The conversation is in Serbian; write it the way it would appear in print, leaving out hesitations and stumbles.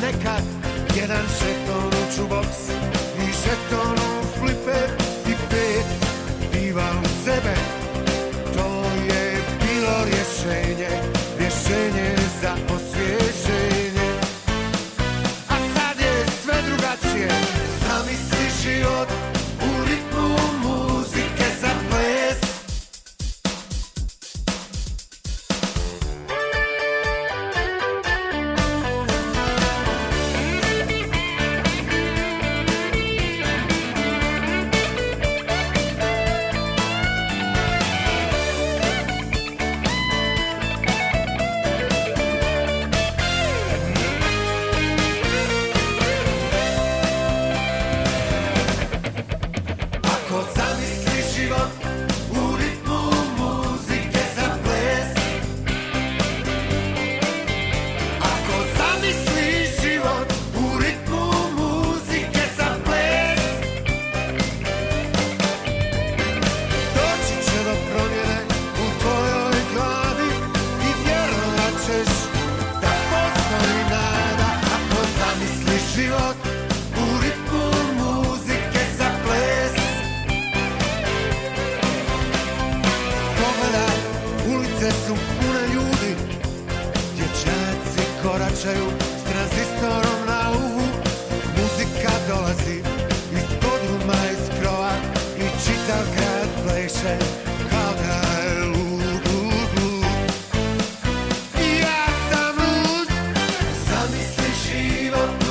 nekad jedan žeton u jukebox i žeton u fliper i 5 piva u sebe. To je bilo rješenje, rješenje za osvježenje. A sad je sve drugačije, zamisli život u ritmu muzike za ples. Su pune ljudi, dječaci koračaju s tranzistorom na uhu. Muzika dolazi iz podruma, iz krova i čitav grad pleše kao da je lud, lud, lud. Ja sam lud, zamisli život